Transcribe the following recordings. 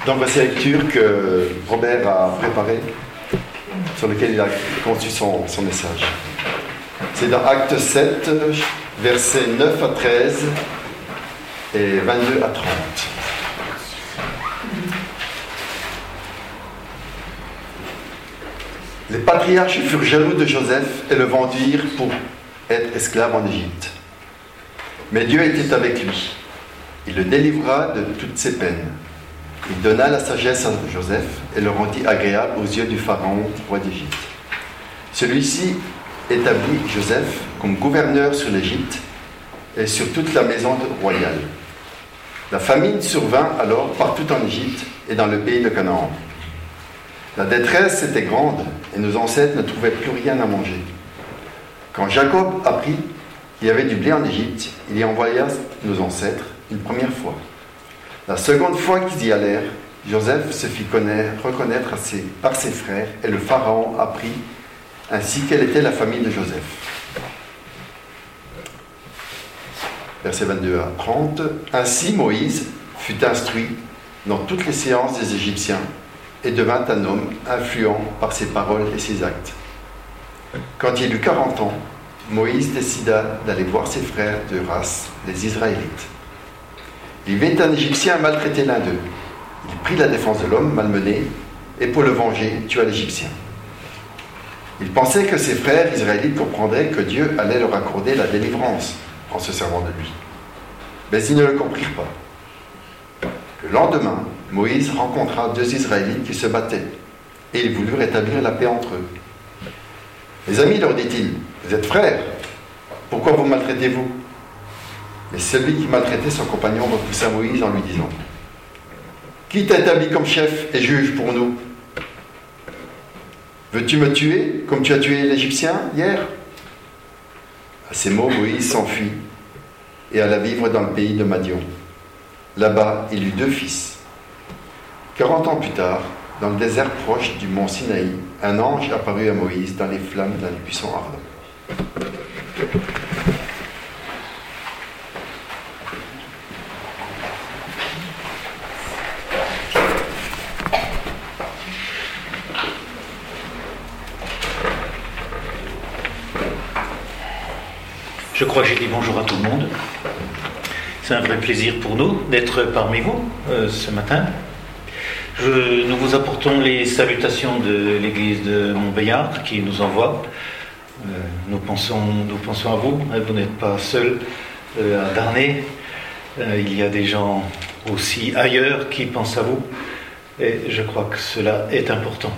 Dans voici la lecture que Robert a préparée, sur laquelle il a conçu son message. C'est dans Acte 7, versets 9 à 13 et 22 à 30. Les patriarches furent jaloux de Joseph et le vendirent pour être esclave en Égypte. Mais Dieu était avec lui. Il le délivra de toutes ses peines. Il donna la sagesse à Joseph et le rendit agréable aux yeux du Pharaon, roi d'Égypte. Celui-ci établit Joseph comme gouverneur sur l'Égypte et sur toute la maison royale. La famine survint alors partout en Égypte et dans le pays de Canaan. La détresse était grande et nos ancêtres ne trouvaient plus rien à manger. Quand Jacob apprit qu'il y avait du blé en Égypte, il y envoya nos ancêtres une première fois. La seconde fois qu'ils y allèrent, Joseph se fit reconnaître par ses frères et le Pharaon apprit ainsi quelle était la famille de Joseph. Versets 22 à 30. Ainsi Moïse fut instruit dans toutes les séances des Égyptiens et devint un homme influent par ses paroles et ses actes. Quand il eut 40 ans, Moïse décida d'aller voir ses frères de race, les Israélites. Il vit un Égyptien maltraiter l'un d'eux. Il prit la défense de l'homme malmené et pour le venger, tua l'Égyptien. Il pensait que ses frères israélites comprendraient que Dieu allait leur accorder la délivrance en se servant de lui. Mais ils ne le comprirent pas. Le lendemain, Moïse rencontra 2 Israélites qui se battaient et il voulut rétablir la paix entre eux. « Mes amis, leur dit-il, vous êtes frères, pourquoi vous maltraitez-vous » Mais celui qui maltraitait son compagnon repoussa Moïse en lui disant « Qui t'a établi comme chef et juge pour nous ? Veux-tu me tuer comme tu as tué l'Égyptien hier ?» À ces mots, Moïse s'enfuit et alla vivre dans le pays de Madian. Là-bas, il eut 2 fils. 40 ans plus tard, dans le désert proche du mont Sinaï, un ange apparut à Moïse dans les flammes d'un buisson ardent. Je crois que j'ai dit bonjour à tout le monde. C'est un vrai plaisir pour nous d'être parmi vous ce matin. Nous vous apportons les salutations de l'église de Montbéliard qui nous envoie. Nous pensons à vous. Vous n'êtes pas seul à Darney. Il y a des gens aussi ailleurs qui pensent à vous. Et je crois que cela est important.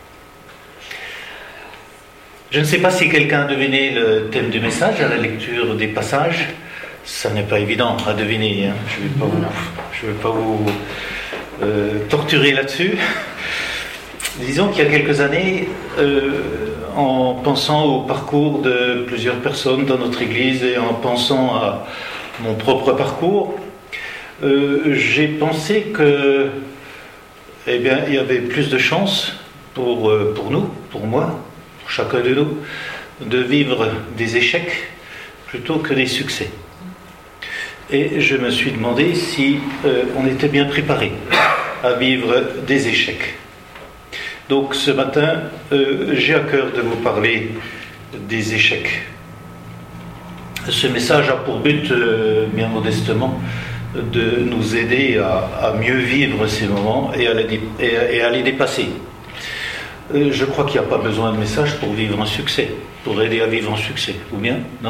Je ne sais pas si quelqu'un a deviné le thème du message à la lecture des passages. Ça n'est pas évident à deviner. Je ne vais pas vous torturer là-dessus. Disons qu'il y a quelques années, en pensant au parcours de plusieurs personnes dans notre église et en pensant à mon propre parcours, j'ai pensé que, il y avait plus de chances pour nous, pour moi, pour chacun de nous, de vivre des échecs plutôt que des succès. Et je me suis demandé si on était bien préparé à vivre des échecs. Donc ce matin, j'ai à cœur de vous parler des échecs. Ce message a pour but, bien modestement, de nous aider à mieux vivre ces moments et à les dépasser. Je crois qu'il n'y a pas besoin de message pour vivre un succès, pour aider à vivre un succès, ou bien, non ?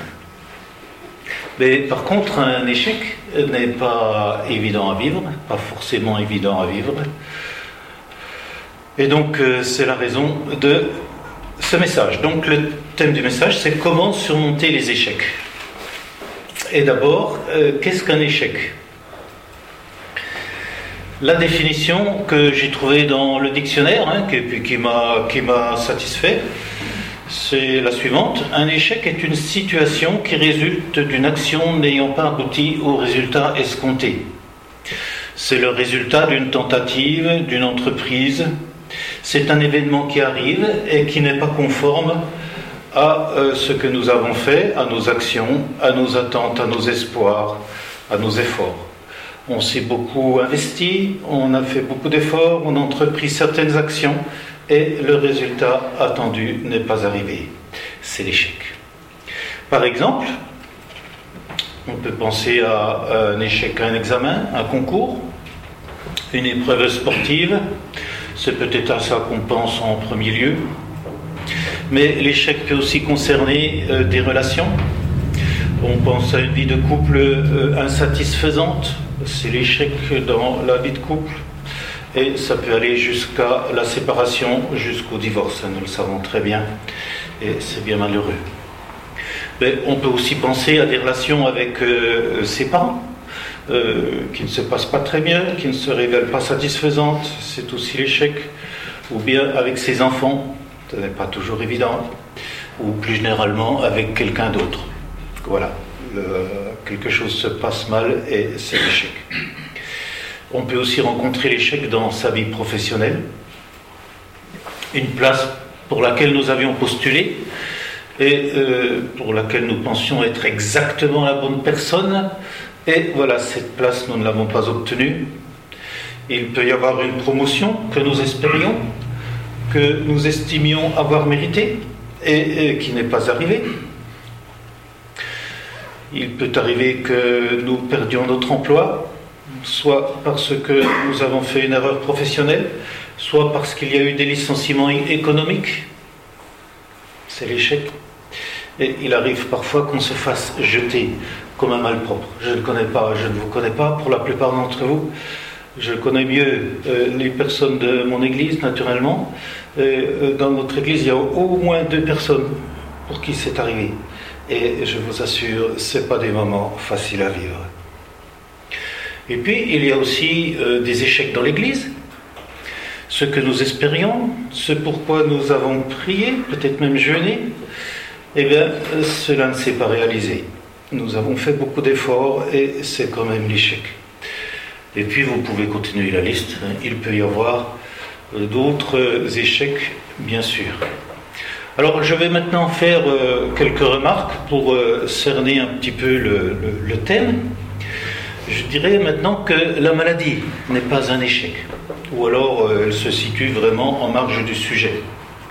Mais par contre, un échec n'est pas évident à vivre, pas forcément évident à vivre. Et donc, c'est la raison de ce message. Donc, le thème du message, c'est comment surmonter les échecs. Et d'abord, qu'est-ce qu'un échec ? La définition que j'ai trouvée dans le dictionnaire, qui m'a satisfait, c'est la suivante. Un échec est une situation qui résulte d'une action n'ayant pas abouti au résultat escompté. C'est le résultat d'une tentative, d'une entreprise. C'est un événement qui arrive et qui n'est pas conforme à ce que nous avons fait, à nos actions, à nos attentes, à nos espoirs, à nos efforts. On s'est beaucoup investi, on a fait beaucoup d'efforts, on a entrepris certaines actions et le résultat attendu n'est pas arrivé. C'est l'échec. Par exemple, on peut penser à un échec à un examen, un concours, une épreuve sportive. C'est peut-être à ça qu'on pense en premier lieu. Mais l'échec peut aussi concerner des relations. On pense à une vie de couple insatisfaisante. C'est l'échec dans la vie de couple. Et ça peut aller jusqu'à la séparation, jusqu'au divorce. Nous le savons très bien. Et c'est bien malheureux. Mais on peut aussi penser à des relations avec ses parents, qui ne se passent pas très bien, qui ne se révèlent pas satisfaisantes. C'est aussi l'échec. Ou bien avec ses enfants. Ce n'est pas toujours évident. Ou plus généralement avec quelqu'un d'autre. Voilà. Quelque chose se passe mal et c'est l'échec. On peut aussi rencontrer l'échec dans sa vie professionnelle. Une place pour laquelle nous avions postulé et pour laquelle nous pensions être exactement la bonne personne. Et voilà, cette place, nous ne l'avons pas obtenue. Il peut y avoir une promotion que nous espérions, que nous estimions avoir mérité et qui n'est pas arrivée. Il peut arriver que nous perdions notre emploi, soit parce que nous avons fait une erreur professionnelle, soit parce qu'il y a eu des licenciements économiques. C'est l'échec. Et il arrive parfois qu'on se fasse jeter comme un malpropre. Je ne vous connais pas, pour la plupart d'entre vous. Je connais mieux les personnes de mon église, naturellement. Dans notre église, il y a au moins 2 personnes pour qui c'est arrivé. Et je vous assure, ce n'est pas des moments faciles à vivre. Et puis, il y a aussi des échecs dans l'église. Ce que nous espérions, ce pourquoi nous avons prié, peut-être même jeûné, eh bien, cela ne s'est pas réalisé. Nous avons fait beaucoup d'efforts et c'est quand même l'échec. Et puis, vous pouvez continuer la liste. Il peut y avoir d'autres échecs, bien sûr. Alors, je vais maintenant faire quelques remarques pour cerner un petit peu le thème. Je dirais maintenant que la maladie n'est pas un échec, ou alors elle se situe vraiment en marge du sujet.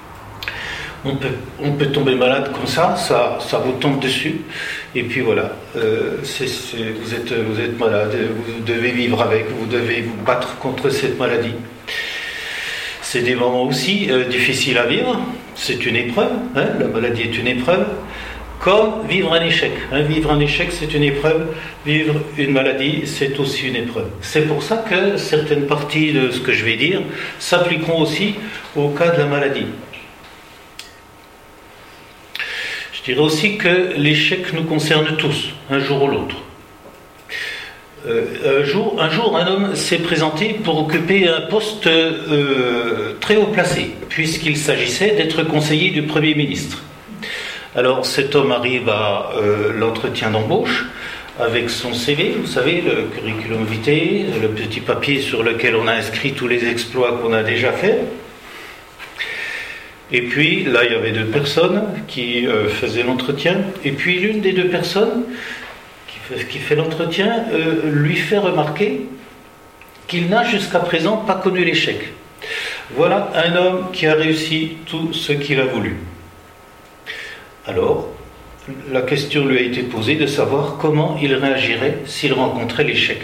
On peut tomber malade comme ça vous tombe dessus, et puis voilà, vous êtes malade, vous devez vivre avec, vous devez vous battre contre cette maladie. C'est des moments aussi difficiles à vivre, c'est une épreuve, la maladie est une épreuve, comme vivre un échec. Vivre un échec, c'est une épreuve, vivre une maladie, c'est aussi une épreuve. C'est pour ça que certaines parties de ce que je vais dire s'appliqueront aussi au cas de la maladie. Je dirais aussi que l'échec nous concerne tous, un jour ou l'autre. Un jour, un homme s'est présenté pour occuper un poste très haut placé, puisqu'il s'agissait d'être conseiller du Premier ministre. Alors cet homme arrive à l'entretien d'embauche avec son CV, vous savez, le curriculum vitae, le petit papier sur lequel on a inscrit tous les exploits qu'on a déjà faits. Et puis là, il y avait 2 personnes qui faisaient l'entretien, et puis l'une des 2 personnes qui fait l'entretien lui fait remarquer qu'il n'a jusqu'à présent pas connu l'échec. Voilà un homme qui a réussi tout ce qu'il a voulu. Alors, la question lui a été posée de savoir comment il réagirait s'il rencontrait l'échec.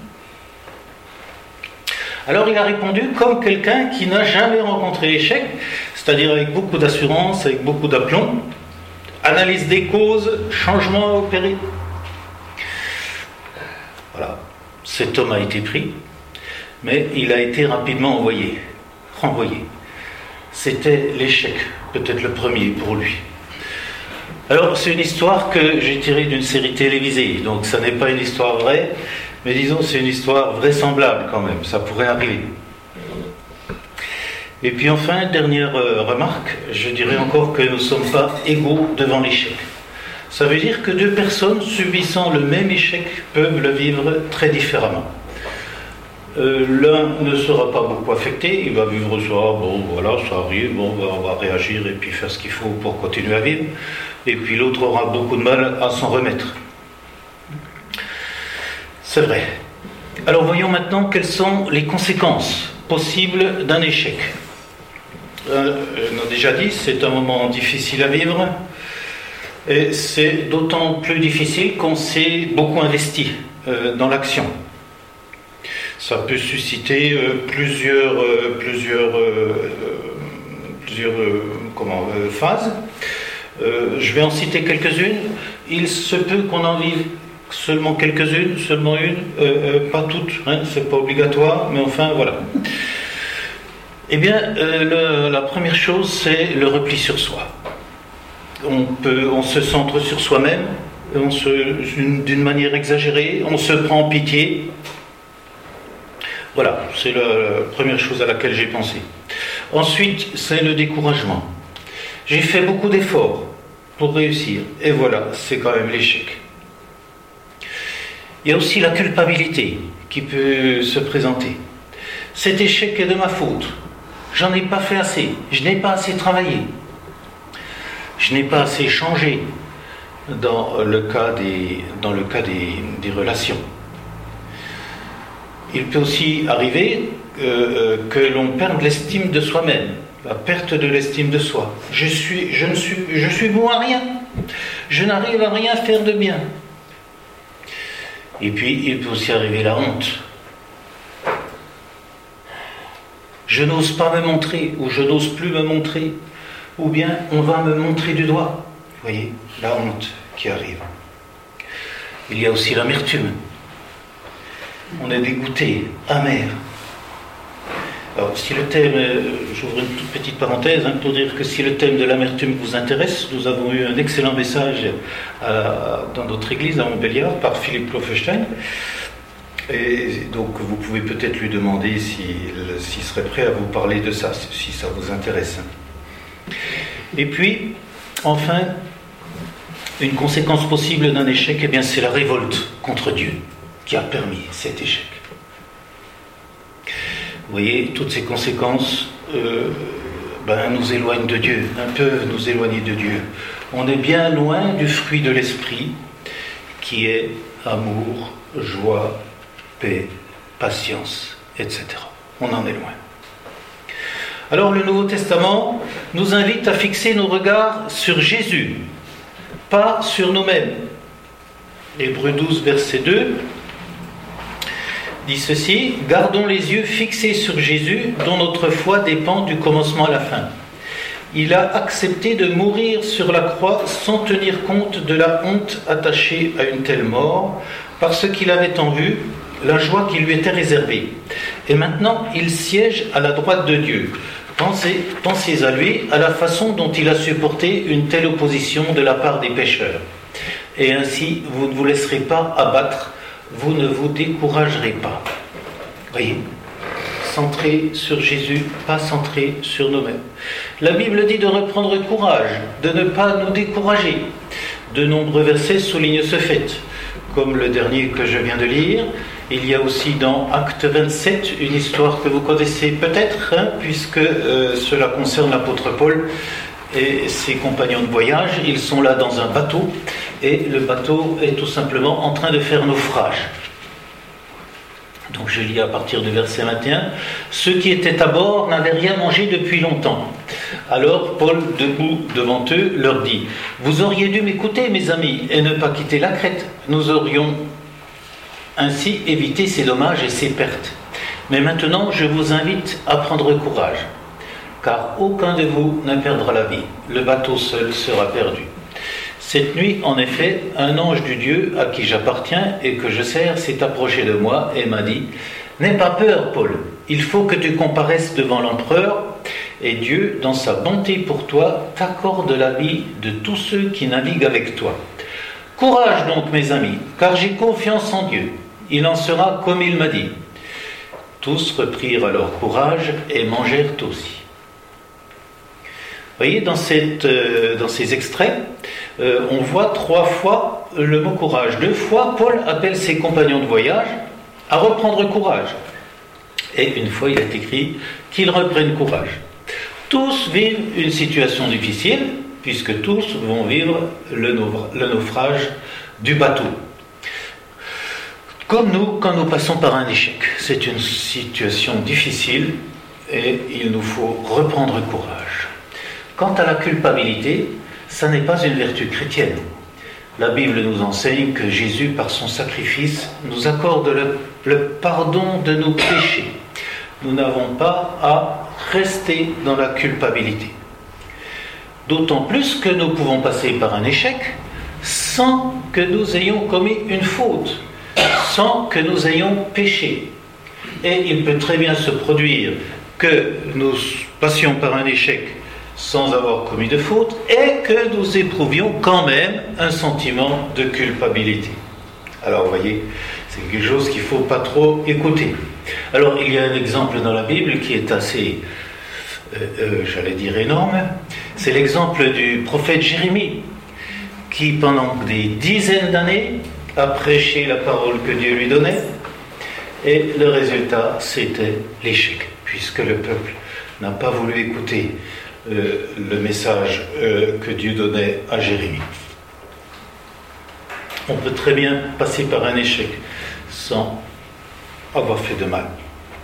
Alors il a répondu comme quelqu'un qui n'a jamais rencontré l'échec, c'est-à-dire avec beaucoup d'assurance, avec beaucoup d'aplomb, analyse des causes, changement à opérer. Voilà, cet homme a été pris, mais il a été rapidement renvoyé. C'était l'échec, peut-être le premier pour lui. Alors c'est une histoire que j'ai tirée d'une série télévisée, donc ça n'est pas une histoire vraie, mais disons c'est une histoire vraisemblable quand même, ça pourrait arriver. Et puis enfin, dernière remarque, je dirais encore que nous ne sommes pas égaux devant l'échec. Ça veut dire que 2 personnes subissant le même échec peuvent le vivre très différemment. L'un ne sera pas beaucoup affecté, il va vivre ça, bon voilà, ça arrive, bon, on va réagir et puis faire ce qu'il faut pour continuer à vivre. Et puis l'autre aura beaucoup de mal à s'en remettre. C'est vrai. Alors voyons maintenant quelles sont les conséquences possibles d'un échec. On a déjà dit, c'est un moment difficile à vivre, et c'est d'autant plus difficile qu'on s'est beaucoup investi dans l'action. Ça peut susciter plusieurs phases. Je vais en citer quelques-unes. Il se peut qu'on en vive seulement quelques-unes, seulement une, pas toutes, hein, c'est pas obligatoire, mais enfin voilà. Eh bien, la première chose, c'est le repli sur soi. On se centre sur soi-même, d'une manière exagérée, on se prend en pitié. Voilà, c'est la première chose à laquelle j'ai pensé. Ensuite, c'est le découragement. J'ai fait beaucoup d'efforts pour réussir, et voilà, c'est quand même l'échec. Il y a aussi la culpabilité qui peut se présenter. Cet échec est de ma faute. J'en ai pas fait assez. Je n'ai pas assez travaillé. Je n'ai pas assez changé dans le cas des relations. Il peut aussi arriver que l'on perde l'estime de soi-même, la perte de l'estime de soi. Je suis bon à rien. Je n'arrive à rien faire de bien. Et puis, il peut aussi arriver la honte. Je n'ose pas me montrer, ou je n'ose plus me montrer, ou bien on va me montrer du doigt. Vous voyez, la honte qui arrive. Il y a aussi l'amertume. On est dégoûté, amer. Alors, si le thème, j'ouvre une toute petite parenthèse pour dire que si le thème de l'amertume vous intéresse, nous avons eu un excellent message dans notre église à Montbéliard par Philippe Klopfenstein. Et donc vous pouvez peut-être lui demander s'il serait prêt à vous parler de ça, si ça vous intéresse. Et puis, enfin, une conséquence possible d'un échec, eh bien, c'est la révolte contre Dieu qui a permis cet échec. Vous voyez, toutes ces conséquences nous éloignent de Dieu, peuvent nous éloigner de Dieu. On est bien loin du fruit de l'esprit qui est amour, joie, paix, patience, etc. On en est loin. Alors le Nouveau Testament nous invite à fixer nos regards sur Jésus, pas sur nous-mêmes. Hébreux 12, verset 2 dit ceci: « Gardons les yeux fixés sur Jésus, dont notre foi dépend du commencement à la fin. Il a accepté de mourir sur la croix sans tenir compte de la honte attachée à une telle mort, parce qu'il avait en vue la joie qui lui était réservée. Et maintenant, il siège à la droite de Dieu. Pensez à lui, à la façon dont il a supporté une telle opposition de la part des pécheurs. Et ainsi, vous ne vous laisserez pas abattre, vous ne vous découragerez pas. » Voyez, centré sur Jésus, pas centré sur nous-mêmes. La Bible dit de reprendre courage, de ne pas nous décourager. De nombreux versets soulignent ce fait. Comme le dernier que je viens de lire, il y a aussi dans Acte 27 une histoire que vous connaissez peut-être, puisque cela concerne l'apôtre Paul et ses compagnons de voyage. Ils sont là dans un bateau et le bateau est tout simplement en train de faire naufrage. Donc je lis à partir du verset 21. « Ceux qui étaient à bord n'avaient rien mangé depuis longtemps. Alors Paul, debout devant eux, leur dit: « Vous auriez dû m'écouter, mes amis, et ne pas quitter la Crète. Nous aurions ainsi évité ces dommages et ces pertes. Mais maintenant, je vous invite à prendre courage, car aucun de vous ne perdra la vie. Le bateau seul sera perdu. Cette nuit, en effet, un ange du Dieu à qui j'appartiens et que je sers s'est approché de moi et m'a dit: « N'aie pas peur, Paul, il faut que tu comparaisses devant l'empereur, et Dieu, dans sa bonté pour toi, t'accorde la vie de tous ceux qui naviguent avec toi. Courage donc, mes amis, car j'ai confiance en Dieu. Il en sera comme il m'a dit. » Tous reprirent alors courage et mangèrent aussi. Vous voyez, dans ces extraits, on voit 3 fois le mot courage. 2 fois, Paul appelle ses compagnons de voyage à reprendre courage. Et une fois, il est écrit qu'ils reprennent courage. Tous vivent une situation difficile, puisque tous vont vivre le naufrage du bateau. Comme nous, quand nous passons par un échec, c'est une situation difficile et il nous faut reprendre courage. Quant à la culpabilité, ça n'est pas une vertu chrétienne. La Bible nous enseigne que Jésus, par son sacrifice, nous accorde le pardon de nos péchés. Nous n'avons pas à rester dans la culpabilité. D'autant plus que nous pouvons passer par un échec sans que nous ayons commis une faute, sans que nous ayons péché. Et il peut très bien se produire que nous passions par un échec sans avoir commis de faute et que nous éprouvions quand même un sentiment de culpabilité. Alors vous voyez, c'est quelque chose qu'il ne faut pas trop écouter. Alors il y a un exemple dans la Bible qui est assez, j'allais dire énorme, c'est l'exemple du prophète Jérémie, qui pendant des dizaines d'années a prêché la parole que Dieu lui donnait, et le résultat c'était l'échec, puisque le peuple n'a pas voulu écouter le message que Dieu donnait à Jérémie. On peut très bien passer par un échec sans avoir fait de mal.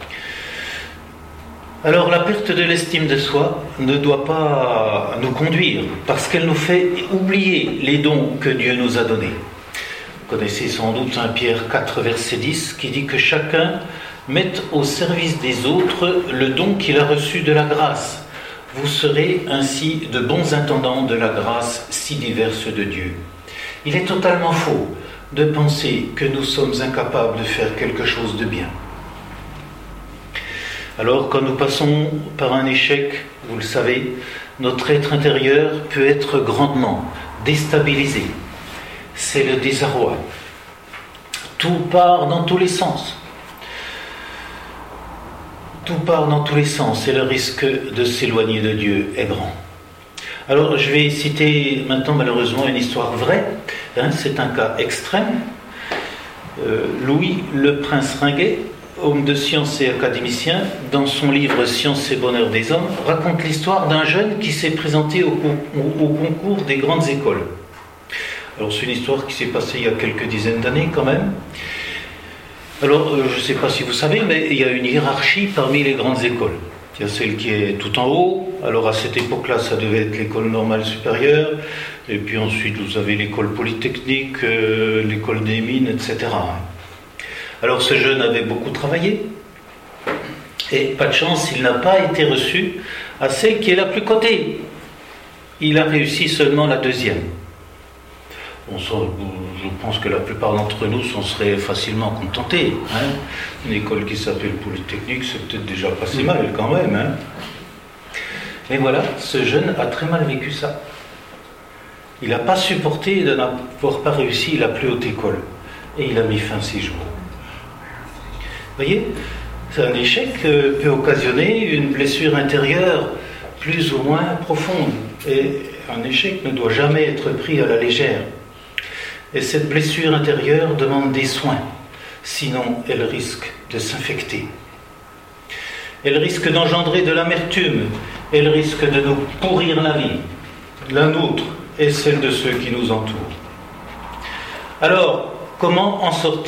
Alors la perte de l'estime de soi ne doit pas nous conduire, parce qu'elle nous fait oublier les dons que Dieu nous a donnés. Vous connaissez sans doute 1 Pierre 4, verset 10, qui dit que chacun mette au service des autres le don qu'il a reçu de la grâce. Vous serez ainsi de bons intendants de la grâce si diverse de Dieu. Il est totalement faux de penser que nous sommes incapables de faire quelque chose de bien. Alors, quand nous passons par un échec, vous le savez, notre être intérieur peut être grandement déstabilisé. C'est le désarroi. Tout part dans tous les sens. Tout part dans tous les sens et le risque de s'éloigner de Dieu est grand. Alors, je vais citer maintenant malheureusement une histoire vraie. C'est un cas extrême. Louis le Prince Ringuet, homme de science et académicien, dans son livre « Science et bonheur des hommes », raconte l'histoire d'un jeune qui s'est présenté au concours des grandes écoles. Alors c'est une histoire qui s'est passée il y a quelques dizaines d'années quand même. Alors je ne sais pas si vous savez, mais il y a une hiérarchie parmi les grandes écoles. Il y a celle qui est tout en haut. Alors à cette époque-là, ça devait être l'école normale supérieure. Et puis ensuite, vous avez l'école polytechnique, l'école des mines, etc. Alors ce jeune avait beaucoup travaillé. Et pas de chance, il n'a pas été reçu à celle qui est la plus cotée. Il a réussi seulement la deuxième. Bon, ça, je pense que la plupart d'entre nous s'en seraient facilement contentés. Une école qui s'appelle Polytechnique, c'est peut-être déjà passé mal quand même. Mais voilà, ce jeune a très mal vécu ça. Il n'a pas supporté de n'avoir pas réussi la plus haute école. Et il a mis fin à ses jours. Vous voyez, un échec peut occasionner une blessure intérieure plus ou moins profonde. Et un échec ne doit jamais être pris à la légère. Et cette blessure intérieure demande des soins, sinon elle risque de s'infecter. Elle risque d'engendrer de l'amertume, elle risque de nous pourrir la vie, la nôtre et celle de ceux qui nous entourent. Alors, comment en sortir ?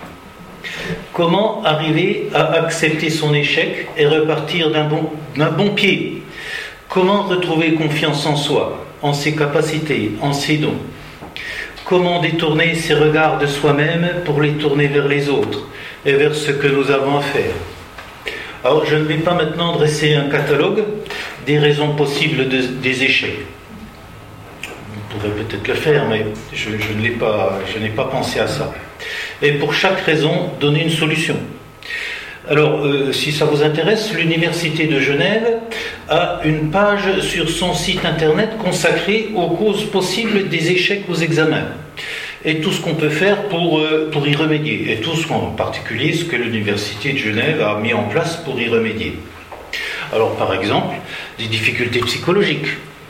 Comment arriver à accepter son échec et repartir d'un bon pied ? Comment retrouver confiance en soi, en ses capacités, en ses dons ? Comment détourner ses regards de soi-même pour les tourner vers les autres et vers ce que nous avons à faire ? Alors, je ne vais pas maintenant dresser un catalogue des raisons possibles des échecs. Vous pourrez peut-être le faire, mais je n'ai pas pensé à ça. Et pour chaque raison, donner une solution. Alors, si ça vous intéresse, l'Université de Genève a une page sur son site internet consacrée aux causes possibles des échecs aux examens. Et tout ce qu'on peut faire pour y remédier. Et tout en particulier ce que l'Université de Genève a mis en place pour y remédier. Alors, par exemple, des difficultés psychologiques.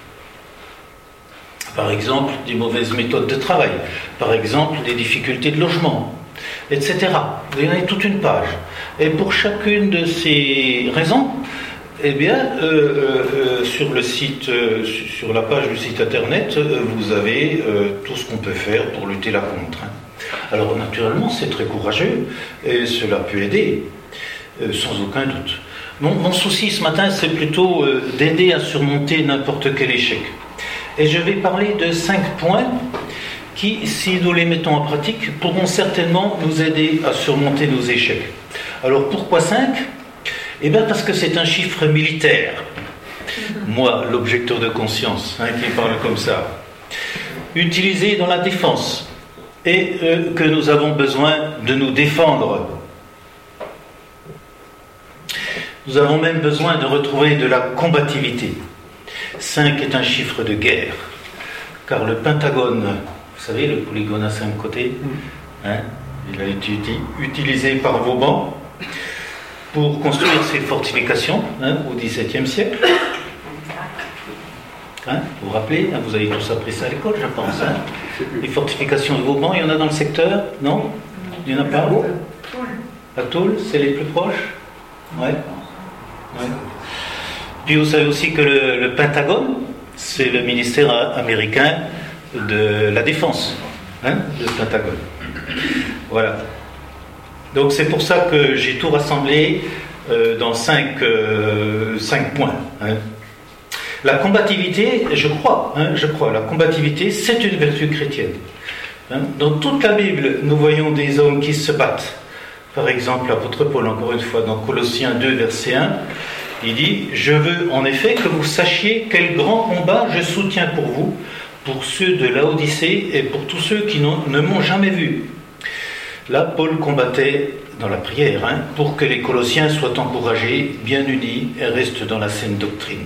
Par exemple, des mauvaises méthodes de travail. Par exemple, des difficultés de logement, etc. Vous en avez toute une page. Et pour chacune de ces raisons, eh bien, sur le site, sur la page du site internet, vous avez tout ce qu'on peut faire pour lutter la contre. Alors naturellement, c'est très courageux et cela peut aider, sans aucun doute. Mon souci ce matin, c'est plutôt d'aider à surmonter n'importe quel échec. Et je vais parler de 5 points qui, si nous les mettons en pratique, pourront certainement nous aider à surmonter nos échecs. Alors pourquoi 5 ? Eh bien parce que c'est un chiffre militaire. Moi, l'objecteur de conscience, qui parle comme ça. Utilisé dans la défense. Et que nous avons besoin de nous défendre. Nous avons même besoin de retrouver de la combativité. 5 est un chiffre de guerre. Car le Pentagone, vous savez, le polygone à 5 côtés, il a été utilisé par Vauban pour construire ses fortifications au XVIIe siècle. Vous vous rappelez, vous avez tous appris ça à l'école, je pense. Les fortifications de Vauban, il y en a dans le secteur, non ? Il n'y en a pas ? À Toul, c'est les plus proches ? Ouais. Puis vous savez aussi que le Pentagone, c'est le ministère américain de la Défense, le Pentagone. Voilà. Donc c'est pour ça que j'ai tout rassemblé dans 5 points. La combativité, je crois, la combativité, c'est une vertu chrétienne. Dans toute la Bible, nous voyons des hommes qui se battent. Par exemple, l'apôtre Paul, encore une fois, dans Colossiens 2, verset 1, il dit « Je veux en effet que vous sachiez quel grand combat je soutiens pour vous, pour ceux de Laodicée et pour tous ceux qui ne m'ont jamais vu. » Là, Paul combattait dans la prière pour que les Colossiens soient encouragés, bien unis et restent dans la saine doctrine.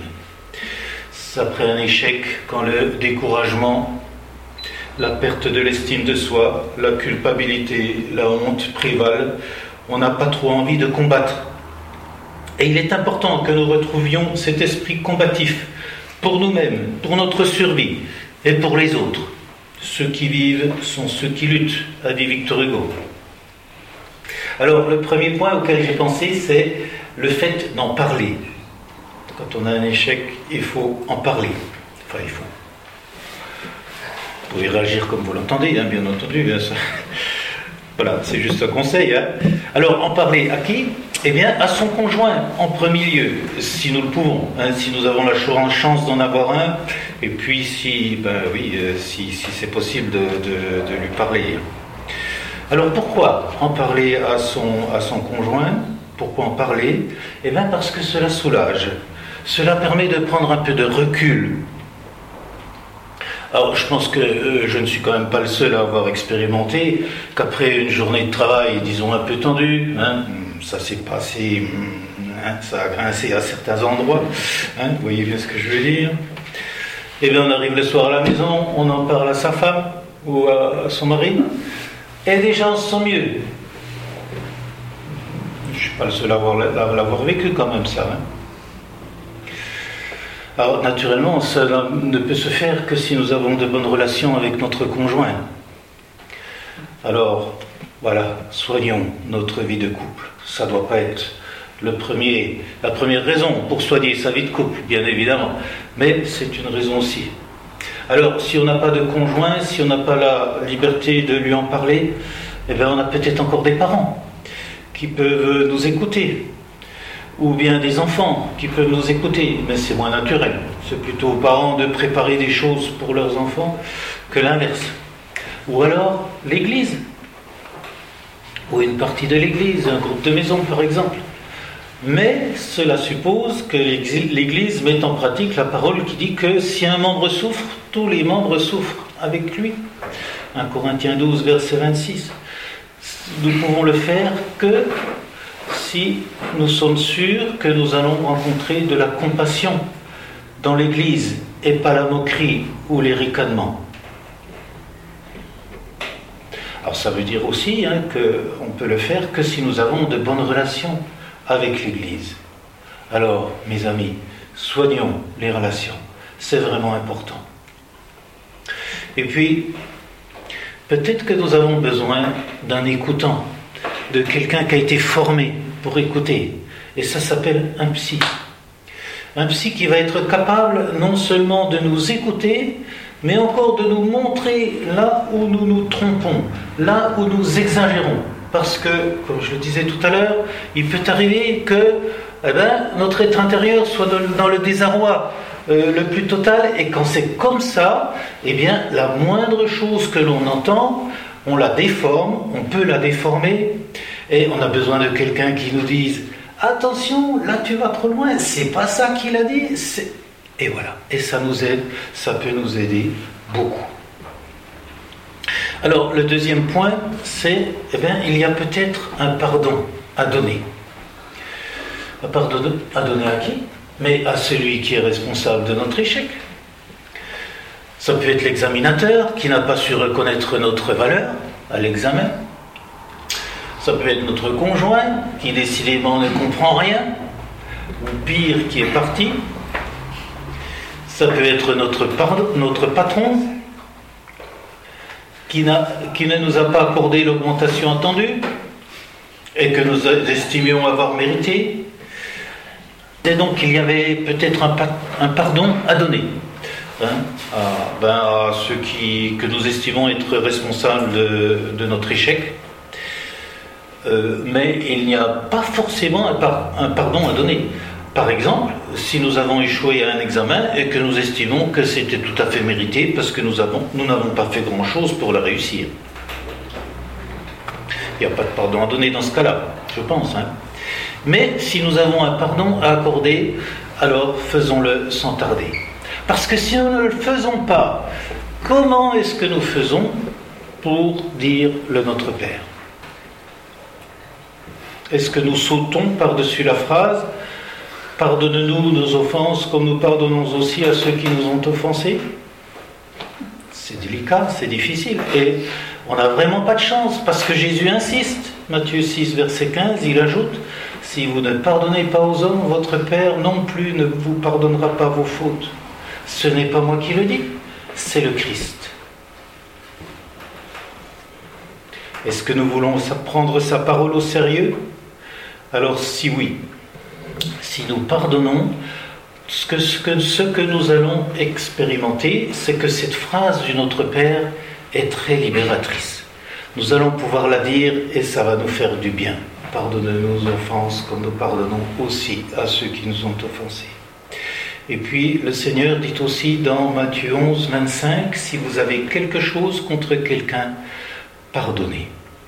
Après un échec, quand le découragement, la perte de l'estime de soi, la culpabilité, la honte prévalent, on n'a pas trop envie de combattre. Et il est important que nous retrouvions cet esprit combatif pour nous-mêmes, pour notre survie et pour les autres. Ceux qui vivent sont ceux qui luttent, a dit Victor Hugo. Alors, le premier point auquel j'ai pensé, c'est le fait d'en parler. Quand on a un échec, il faut en parler. Enfin, il faut. Vous pouvez réagir comme vous l'entendez, bien entendu. Voilà, c'est juste un conseil. Alors, en parler à qui ? Eh bien, à son conjoint, en premier lieu, si nous le pouvons, si nous avons la chance d'en avoir un, et puis si c'est possible de lui parler. Alors, pourquoi en parler à son conjoint ? Pourquoi en parler ? Eh bien, parce que cela soulage. Cela permet de prendre un peu de recul. Alors, je pense que je ne suis quand même pas le seul à avoir expérimenté qu'après une journée de travail, disons un peu tendue, ça s'est passé, ça a grincé à certains endroits, vous voyez bien ce que je veux dire. Et bien, on arrive le soir à la maison, on en parle à sa femme ou à son mari, et déjà on se sent mieux. Je ne suis pas le seul à l'avoir vécu quand même, ça. Alors, naturellement, cela ne peut se faire que si nous avons de bonnes relations avec notre conjoint. Alors, voilà, soignons notre vie de couple. Ça ne doit pas être la première raison pour soigner sa vie de couple, bien évidemment. Mais c'est une raison aussi. Alors, si on n'a pas de conjoint, si on n'a pas la liberté de lui en parler, eh bien, on a peut-être encore des parents qui peuvent nous écouter. Ou bien des enfants qui peuvent nous écouter, mais c'est moins naturel. C'est plutôt aux parents de préparer des choses pour leurs enfants que l'inverse. Ou alors l'Église, ou une partie de l'Église, un groupe de maison par exemple. Mais cela suppose que l'Église mette en pratique la parole qui dit que si un membre souffre, tous les membres souffrent avec lui. 1 Corinthiens 12, verset 26. Nous pouvons le faire que si nous sommes sûrs que nous allons rencontrer de la compassion dans l'Église et pas la moquerie ou les ricanements. Alors ça veut dire aussi qu'on peut le faire que si nous avons de bonnes relations avec l'Église. Alors, mes amis, soignons les relations. C'est vraiment important. Et puis, peut-être que nous avons besoin d'un écoutant, de quelqu'un qui a été formé pour écouter. Et ça s'appelle un psy. Un psy qui va être capable non seulement de nous écouter, mais encore de nous montrer là où nous nous trompons, là où nous exagérons. Parce que, comme je le disais tout à l'heure, il peut arriver que notre être intérieur soit dans le désarroi le plus total, et quand c'est comme ça, la moindre chose que l'on entend, on la déforme, on peut la déformer, et on a besoin de quelqu'un qui nous dise « Attention, là tu vas trop loin, c'est pas ça qu'il a dit ». Et voilà, et ça nous aide, ça peut nous aider beaucoup. Alors, le deuxième point, c'est, il y a peut-être un pardon à donner. Un pardon à donner à qui ? Mais à celui qui est responsable de notre échec. Ça peut être l'examinateur qui n'a pas su reconnaître notre valeur à l'examen. Ça peut être notre conjoint qui décidément ne comprend rien, ou pire, qui est parti. Ça peut être notre patron qui ne nous a pas accordé l'augmentation attendue et que nous estimions avoir mérité. Et donc il y avait peut-être un pardon à donner à ceux que nous estimons être responsables de notre échec. Mais il n'y a pas forcément un pardon à donner. Par exemple, si nous avons échoué à un examen et que nous estimons que c'était tout à fait mérité parce que nous n'avons pas fait grand-chose pour la réussir. Il n'y a pas de pardon à donner dans ce cas-là, je pense. Mais si nous avons un pardon à accorder, alors faisons-le sans tarder. Parce que si nous ne le faisons pas, comment est-ce que nous faisons pour dire le Notre Père ? Est-ce que nous sautons par-dessus la phrase « Pardonne-nous nos offenses comme nous pardonnons aussi à ceux qui nous ont offensés » C'est délicat, c'est difficile. Et on n'a vraiment pas de chance parce que Jésus insiste. Matthieu 6, verset 15, il ajoute « Si vous ne pardonnez pas aux hommes, votre Père non plus ne vous pardonnera pas vos fautes. » Ce n'est pas moi qui le dis, c'est le Christ. Est-ce que nous voulons prendre sa parole au sérieux ? Alors si oui, si nous pardonnons, ce que nous allons expérimenter, c'est que cette phrase du Notre Père est très libératrice. Nous allons pouvoir la dire et ça va nous faire du bien. Pardonnez nos offenses comme nous pardonnons aussi à ceux qui nous ont offensés. Et puis le Seigneur dit aussi dans Matthieu 11, 25, si vous avez quelque chose contre quelqu'un, pardonnez.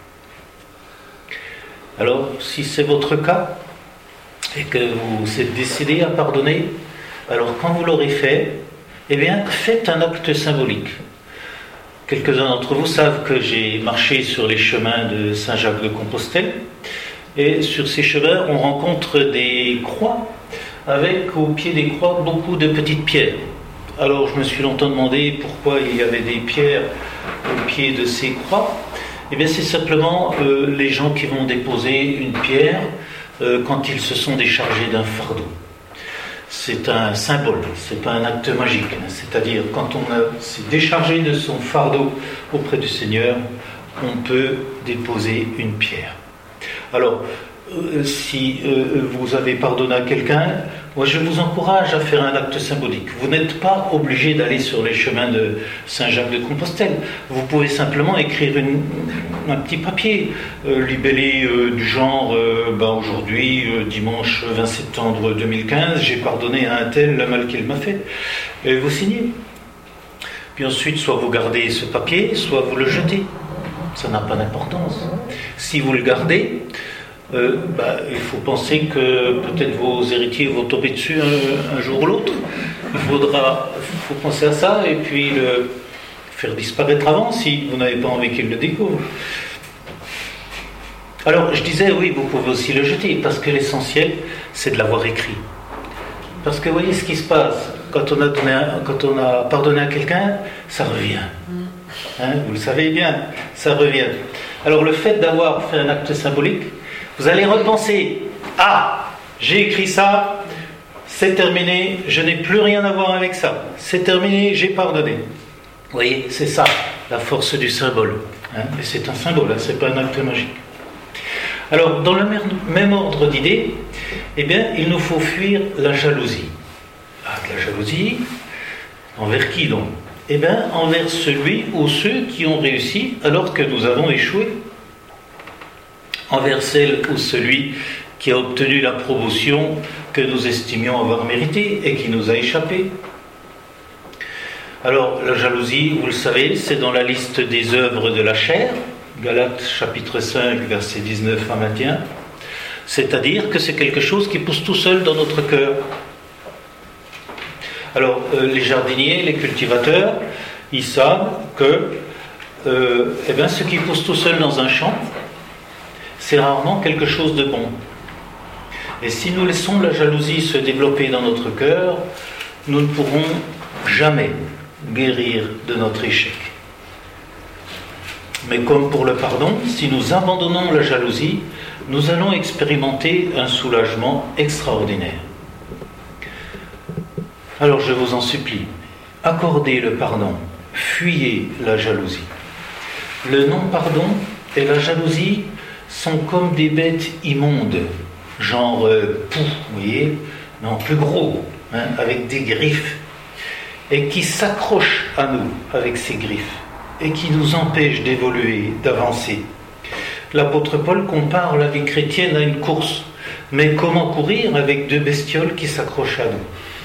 Alors, si c'est votre cas, et que vous êtes décidé à pardonner, alors quand vous l'aurez fait, faites un acte symbolique. Quelques-uns d'entre vous savent que j'ai marché sur les chemins de Saint-Jacques-de-Compostelle, et sur ces chemins, on rencontre des croix, avec au pied des croix beaucoup de petites pierres. Alors, je me suis longtemps demandé pourquoi il y avait des pierres au pied de ces croix. C'est simplement les gens qui vont déposer une pierre quand ils se sont déchargés d'un fardeau. C'est un symbole, c'est pas un acte magique. C'est-à-dire, quand on s'est déchargé de son fardeau auprès du Seigneur, on peut déposer une pierre. Alors, si vous avez pardonné à quelqu'un, moi je vous encourage à faire un acte symbolique. Vous n'êtes pas obligé d'aller sur les chemins de Saint-Jacques-de-Compostelle. Vous pouvez simplement écrire un petit papier libellé du genre aujourd'hui, dimanche 20 septembre 2015, j'ai pardonné à un tel le mal qu'il m'a fait. Et vous signez. Puis ensuite, soit vous gardez ce papier, soit vous le jetez. Ça n'a pas d'importance. Si vous le gardez, il faut penser que peut-être vos héritiers vont tomber dessus un jour ou l'autre. Il faut penser à ça et puis le faire disparaître avant si vous n'avez pas envie qu'ils le découvrent. Alors je disais oui, vous pouvez aussi le jeter parce que l'essentiel c'est de l'avoir écrit. Parce que vous voyez ce qui se passe quand on a pardonné à quelqu'un, ça revient. Vous le savez bien, ça revient. Alors le fait d'avoir fait un acte symbolique, vous allez repenser, j'ai écrit ça, c'est terminé, je n'ai plus rien à voir avec ça, c'est terminé, j'ai pardonné. Vous voyez, c'est ça, la force du symbole. Et c'est un symbole, c'est pas un acte magique. Alors, dans le même ordre d'idées, il nous faut fuir la jalousie. La jalousie, envers qui donc ? Eh bien, envers celui ou ceux qui ont réussi alors que nous avons échoué. Envers celle ou celui qui a obtenu la promotion que nous estimions avoir méritée et qui nous a échappé. Alors, la jalousie, vous le savez, c'est dans la liste des œuvres de la chair, Galates chapitre 5, versets 19 à 21, c'est-à-dire que c'est quelque chose qui pousse tout seul dans notre cœur. Alors, les jardiniers, les cultivateurs, ils savent que ce qui pousse tout seul dans un champ, c'est rarement quelque chose de bon. Et si nous laissons la jalousie se développer dans notre cœur, nous ne pourrons jamais guérir de notre échec. Mais comme pour le pardon, si nous abandonnons la jalousie, nous allons expérimenter un soulagement extraordinaire. Alors je vous en supplie, accordez le pardon, fuyez la jalousie. Le non-pardon et la jalousie sont comme des bêtes immondes, genre poux, vous voyez, non, plus gros, avec des griffes, et qui s'accrochent à nous avec ces griffes, et qui nous empêchent d'évoluer, d'avancer. L'apôtre Paul compare la vie chrétienne à une course, mais comment courir avec deux bestioles qui s'accrochent à nous?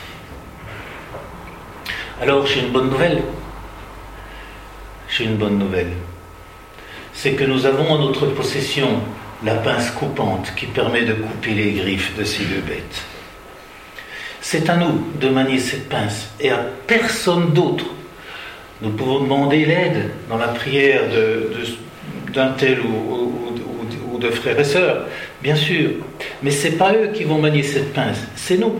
Alors j'ai une bonne nouvelle. J'ai une bonne nouvelle. C'est que nous avons en notre possession la pince coupante qui permet de couper les griffes de ces deux bêtes. C'est à nous de manier cette pince et à personne d'autre. Nous pouvons demander l'aide dans la prière d'un tel ou de frères et sœurs, bien sûr. Mais ce n'est pas eux qui vont manier cette pince, c'est nous.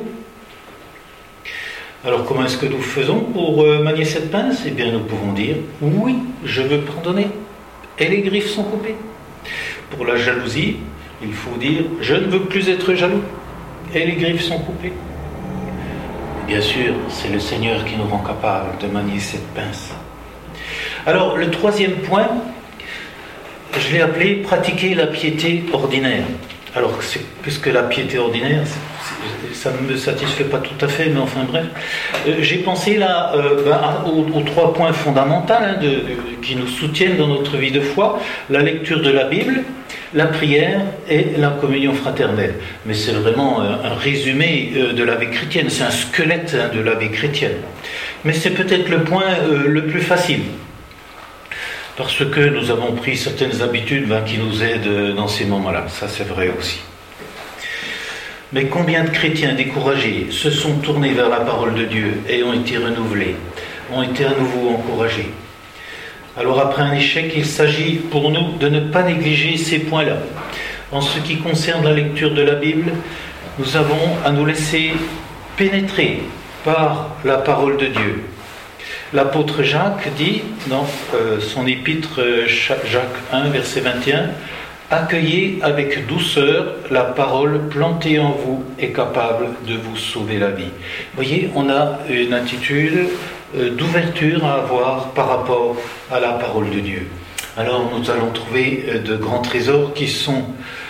Alors comment est-ce que nous faisons pour manier cette pince? Eh bien nous pouvons dire « Oui, je veux pardonner » et les griffes sont coupées. Pour la jalousie, il faut dire « Je ne veux plus être jaloux » et les griffes sont coupées. Bien sûr, c'est le Seigneur qui nous rend capables de manier cette pince. Alors le troisième point, je l'ai appelé « Pratiquer la piété ordinaire ». Alors qu'est-ce que la piété ordinaire? Ça ne me satisfait pas tout à fait, mais enfin bref. J'ai pensé là aux trois points fondamentaux qui nous soutiennent dans notre vie de foi: la lecture de la Bible, la prière et la communion fraternelle. Mais c'est vraiment un résumé de la vie chrétienne, c'est un squelette de la vie chrétienne. Mais c'est peut-être le point le plus facile, parce que nous avons pris certaines habitudes qui nous aident dans ces moments-là. Ça, c'est vrai aussi. Mais combien de chrétiens découragés se sont tournés vers la parole de Dieu et ont été renouvelés, ont été à nouveau encouragés? Alors après un échec, il s'agit pour nous de ne pas négliger ces points-là. En ce qui concerne la lecture de la Bible, nous avons à nous laisser pénétrer par la parole de Dieu. L'apôtre Jacques dit dans son épître Jacques 1, verset 21, « Accueillez avec douceur la parole plantée en vous et capable de vous sauver la vie. » Vous voyez, on a une attitude d'ouverture à avoir par rapport à la parole de Dieu. Alors nous allons trouver de grands trésors qui sont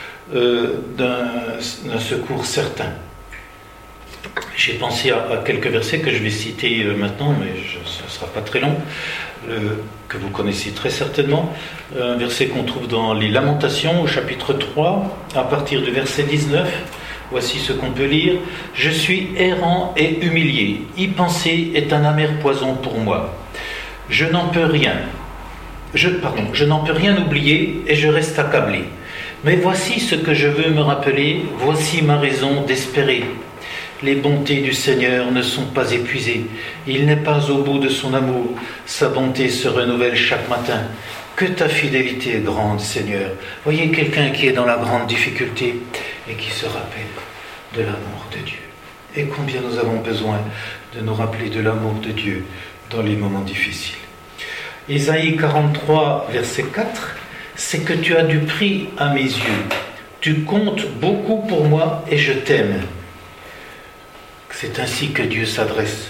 d'un secours certain. J'ai pensé à quelques versets que je vais citer maintenant, mais ce ne sera pas très long, que vous connaissez très certainement. Un verset qu'on trouve dans les Lamentations, au chapitre 3, à partir du verset 19. Voici ce qu'on peut lire. « Je suis errant et humilié. Y penser est un amer poison pour moi. Je n'en peux rien. Je n'en peux rien oublier et je reste accablé. Mais voici ce que je veux me rappeler. Voici ma raison d'espérer. Les bontés du Seigneur ne sont pas épuisées. Il n'est pas au bout de son amour. Sa bonté se renouvelle chaque matin. Que ta fidélité est grande, Seigneur. » Voyez quelqu'un qui est dans la grande difficulté et qui se rappelle de l'amour de Dieu. Et combien nous avons besoin de nous rappeler de l'amour de Dieu dans les moments difficiles. Ésaïe 43, verset 4. « C'est que tu as du prix à mes yeux. Tu comptes beaucoup pour moi et je t'aime. » C'est ainsi que Dieu s'adresse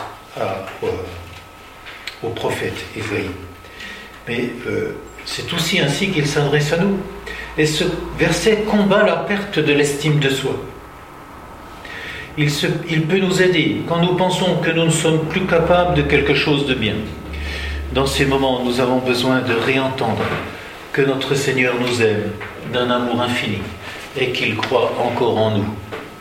au prophète Ésaïe. Mais c'est aussi ainsi qu'il s'adresse à nous. Et ce verset combat la perte de l'estime de soi. Il peut nous aider quand nous pensons que nous ne sommes plus capables de quelque chose de bien. Dans ces moments, nous avons besoin de réentendre que notre Seigneur nous aime d'un amour infini et qu'il croit encore en nous.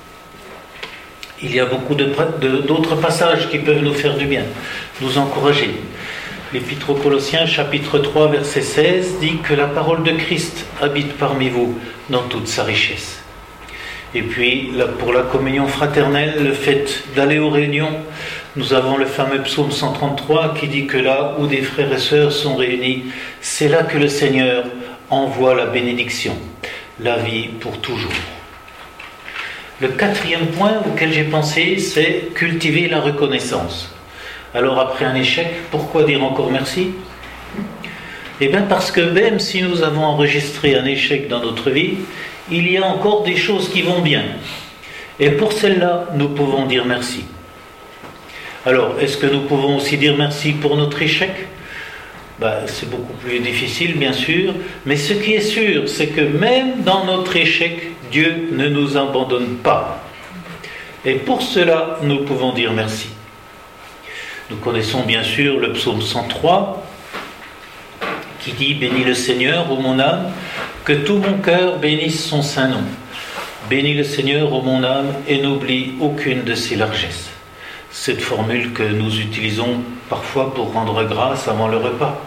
Il y a beaucoup d'autres passages qui peuvent nous faire du bien, nous encourager. L'Épître aux Colossiens, chapitre 3, verset 16, dit que la parole de Christ habite parmi vous dans toute sa richesse. Et puis, pour la communion fraternelle, le fait d'aller aux réunions, nous avons le fameux psaume 133 qui dit que là où des frères et sœurs sont réunis, c'est là que le Seigneur envoie la bénédiction, la vie pour toujours. Le quatrième point auquel j'ai pensé, c'est cultiver la reconnaissance. Alors après un échec, pourquoi dire encore merci ? Eh bien parce que même si nous avons enregistré un échec dans notre vie, il y a encore des choses qui vont bien. Et pour celles-là, nous pouvons dire merci. Alors, est-ce que nous pouvons aussi dire merci pour notre échec ? C'est beaucoup plus difficile, bien sûr, mais ce qui est sûr, c'est que même dans notre échec, Dieu ne nous abandonne pas. Et pour cela, nous pouvons dire merci. Nous connaissons bien sûr le psaume 103, qui dit « Bénis le Seigneur, ô mon âme, que tout mon cœur bénisse son saint nom. Bénis le Seigneur, ô mon âme, et n'oublie aucune de ses largesses. » Cette formule que nous utilisons parfois pour rendre grâce avant le repas.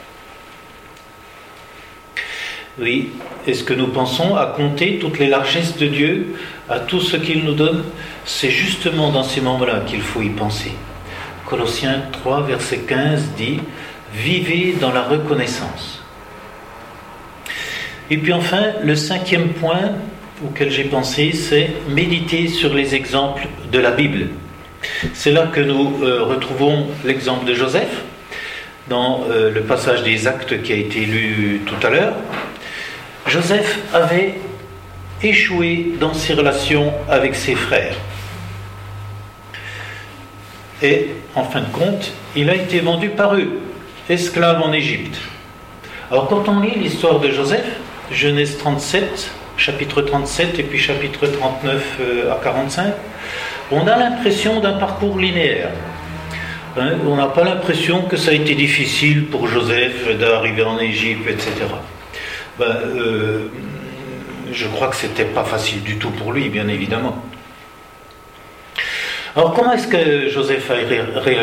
Oui, est-ce que nous pensons à compter toutes les largesses de Dieu, à tout ce qu'il nous donne ? C'est justement dans ces moments-là qu'il faut y penser. Colossiens 3, verset 15 dit « Vivez dans la reconnaissance ». Et puis enfin, le cinquième point auquel j'ai pensé, c'est méditer sur les exemples de la Bible. C'est là que nous retrouvons l'exemple de Joseph, dans le passage des Actes qui a été lu tout à l'heure. Joseph avait échoué dans ses relations avec ses frères. Et, en fin de compte, il a été vendu par eux, esclave en Égypte. Alors, quand on lit l'histoire de Joseph, Genèse 37, chapitre 37 et puis chapitre 39 à 45, on a l'impression d'un parcours linéaire. On n'a pas l'impression que ça a été difficile pour Joseph d'arriver en Égypte, etc. Je crois que c'était pas facile du tout pour lui, bien évidemment. Alors comment est-ce que Joseph a réagi ?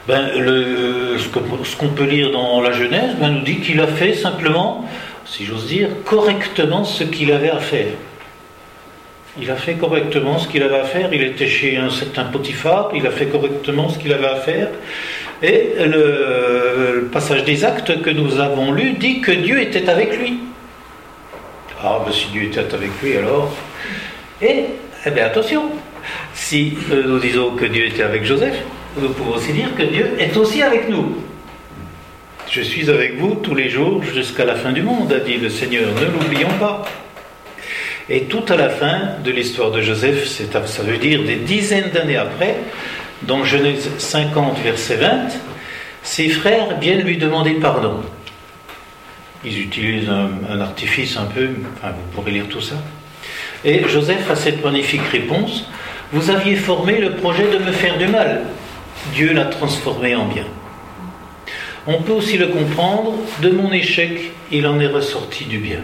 Ce qu'on peut lire dans la Genèse nous dit qu'il a fait simplement, si j'ose dire, correctement ce qu'il avait à faire. Il a fait correctement ce qu'il avait à faire. Il était chez un certain Potiphar. Il a fait correctement ce qu'il avait à faire. Et le passage des Actes que nous avons lu dit que Dieu était avec lui. Si Dieu était avec lui, alors... attention, si nous disons que Dieu était avec Joseph, nous pouvons aussi dire que Dieu est aussi avec nous. Je suis avec vous tous les jours jusqu'à la fin du monde, a dit le Seigneur. Ne l'oublions pas. Et tout à la fin de l'histoire de Joseph, ça veut dire des dizaines d'années après, dans Genèse 50, verset 20, ses frères viennent lui demander pardon. Ils utilisent un artifice un peu, vous pourrez lire tout ça. Et Joseph a cette magnifique réponse, « Vous aviez formé le projet de me faire du mal. Dieu l'a transformé en bien. » On peut aussi le comprendre, de mon échec, il en est ressorti du bien.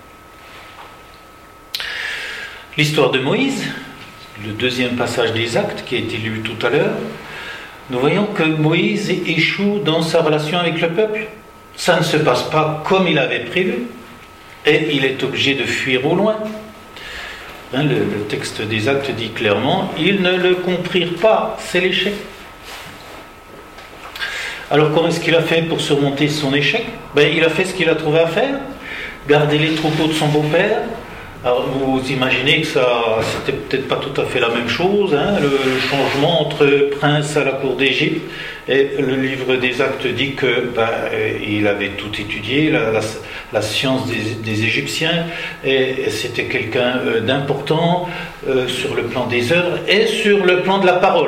L'histoire de Moïse, le deuxième passage des Actes qui a été lu tout à l'heure, nous voyons que Moïse échoue dans sa relation avec le peuple. Ça ne se passe pas comme il avait prévu et il est obligé de fuir au loin. Le texte des Actes dit clairement, ils ne le comprirent pas, c'est l'échec. Alors comment est-ce qu'il a fait pour surmonter son échec ? Il a fait ce qu'il a trouvé à faire, garder les troupeaux de son beau-père. Alors vous imaginez que ça, c'était peut-être pas tout à fait la même chose, le changement entre prince à la cour d'Égypte, et le livre des Actes dit que il avait tout étudié, la science des Égyptiens, et c'était quelqu'un d'important sur le plan des œuvres et sur le plan de la parole.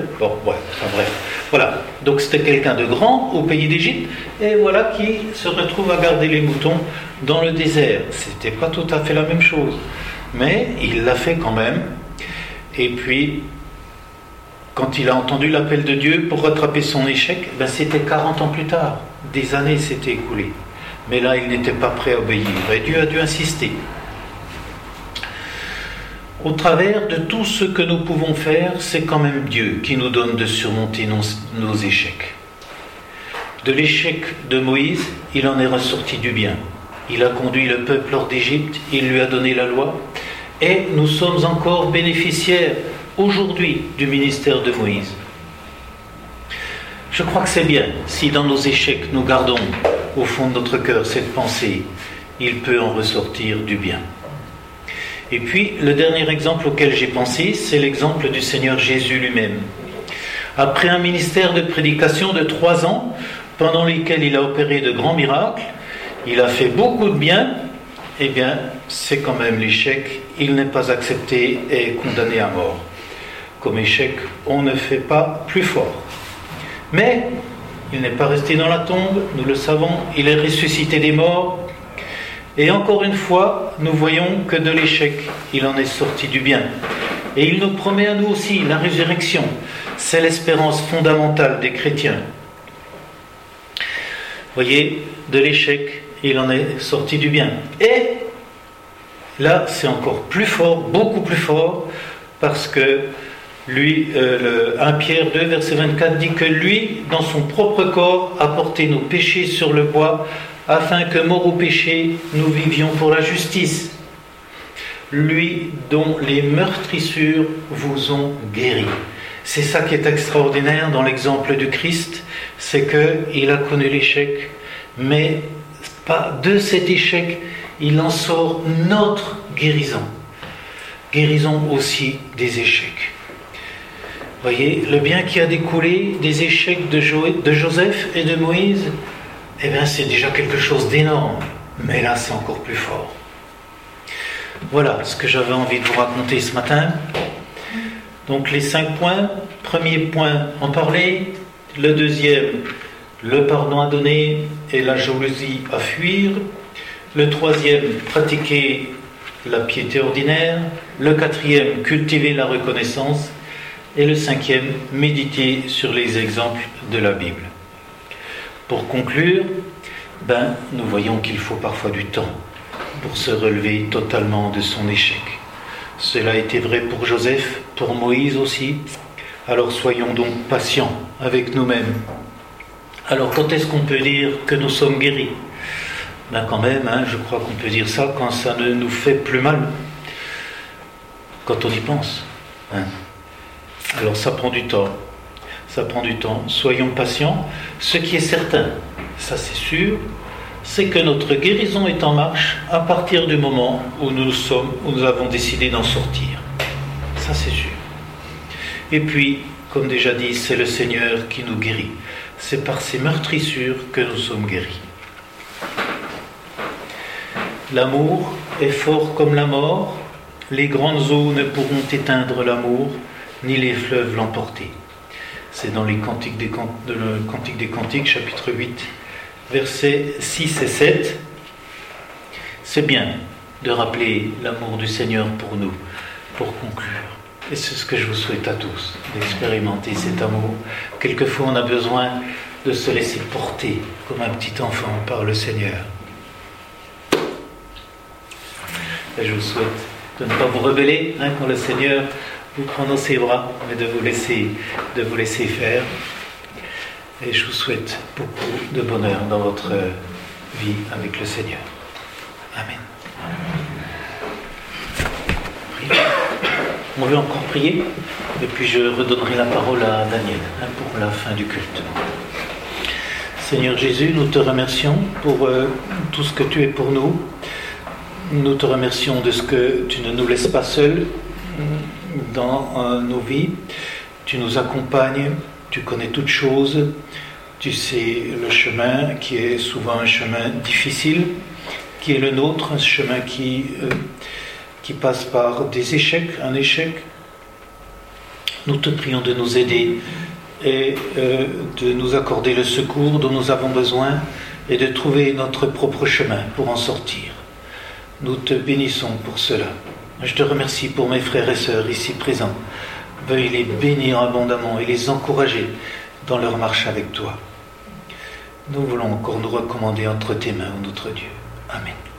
Voilà, donc c'était quelqu'un de grand au pays d'Égypte, et voilà qui se retrouve à garder les moutons dans le désert. C'était pas tout à fait la même chose, mais il l'a fait quand même. Et puis quand il a entendu l'appel de Dieu pour rattraper son échec, c'était 40 ans plus tard. Des années s'étaient écoulées. Mais là, il n'était pas prêt à obéir. Et Dieu a dû insister. Au travers de tout ce que nous pouvons faire, c'est quand même Dieu qui nous donne de surmonter nos échecs. De l'échec de Moïse, il en est ressorti du bien. Il a conduit le peuple hors d'Égypte, il lui a donné la loi, et nous sommes encore bénéficiaires aujourd'hui du ministère de Moïse. Je crois que c'est bien si dans nos échecs nous gardons au fond de notre cœur cette pensée, il peut en ressortir du bien. Et puis, le dernier exemple auquel j'ai pensé, c'est l'exemple du Seigneur Jésus lui-même. Après un ministère de prédication de 3 ans, pendant lesquels il a opéré de grands miracles, il a fait beaucoup de bien, eh bien, c'est quand même l'échec. Il n'est pas accepté et est condamné à mort. Comme échec, on ne fait pas plus fort. Mais il n'est pas resté dans la tombe, nous le savons, il est ressuscité des morts. Et encore une fois, nous voyons que de l'échec, il en est sorti du bien. Et il nous promet à nous aussi la résurrection. C'est l'espérance fondamentale des chrétiens. Voyez, de l'échec, il en est sorti du bien. Et là, c'est encore plus fort, beaucoup plus fort, parce que lui, 1 Pierre 2, verset 24, dit que lui, dans son propre corps, a porté nos péchés sur le bois, afin que, morts au péché, nous vivions pour la justice. Lui dont les meurtrissures vous ont guéri. C'est ça qui est extraordinaire dans l'exemple du Christ, c'est qu'il a connu l'échec, mais pas de cet échec, il en sort notre guérison. Guérison aussi des échecs. Voyez, le bien qui a découlé des échecs de Joseph et de Moïse, eh bien c'est déjà quelque chose d'énorme, mais là c'est encore plus fort. Voilà ce que j'avais envie de vous raconter ce matin. Donc les 5 points. Premier point, en parler. Le deuxième, le pardon à donner et la jalousie à fuir. Le troisième, pratiquer la piété ordinaire. Le quatrième, cultiver la reconnaissance. Et le cinquième, méditer sur les exemples de la Bible. Pour conclure, nous voyons qu'il faut parfois du temps pour se relever totalement de son échec. Cela a été vrai pour Joseph, pour Moïse aussi. Alors soyons donc patients avec nous-mêmes. Alors quand est-ce qu'on peut dire que nous sommes guéris ? Quand même, je crois qu'on peut dire ça quand ça ne nous fait plus mal. Quand on y pense. Alors ça prend du temps. Ça prend du temps. Soyons patients. Ce qui est certain, ça c'est sûr, c'est que notre guérison est en marche à partir du moment où nous avons décidé d'en sortir. Ça c'est sûr. Et puis, comme déjà dit, c'est le Seigneur qui nous guérit. C'est par ses meurtrissures que nous sommes guéris. L'amour est fort comme la mort. Les grandes eaux ne pourront éteindre l'amour, ni les fleuves l'emporter. C'est dans les Cantiques des Cantiques, chapitre 8, versets 6 et 7. C'est bien de rappeler l'amour du Seigneur pour nous, pour conclure. Et c'est ce que je vous souhaite à tous, d'expérimenter cet amour. Quelquefois, on a besoin de se laisser porter comme un petit enfant par le Seigneur. Et je vous souhaite de ne pas vous rebeller quand le Seigneur vous prend dans ses bras, mais de vous laisser faire. Et je vous souhaite beaucoup de bonheur dans votre vie avec le Seigneur. Amen. Priez. On veut encore prier, et puis je redonnerai la parole à Daniel pour la fin du culte. Seigneur Jésus, nous te remercions pour tout ce que tu es pour nous. Nous te remercions de ce que tu ne nous laisses pas seuls dans nos vies. Tu nous accompagnes, tu connais toutes choses, tu sais le chemin qui est souvent un chemin difficile, qui est le nôtre, un chemin qui passe par des échecs, un échec. Nous te prions de nous aider et de nous accorder le secours dont nous avons besoin et de trouver notre propre chemin pour en sortir. Nous te bénissons pour cela. Je te remercie pour mes frères et sœurs ici présents, veuille les bénir abondamment et les encourager dans leur marche avec toi. Nous voulons encore nous recommander entre tes mains, ô notre Dieu. Amen.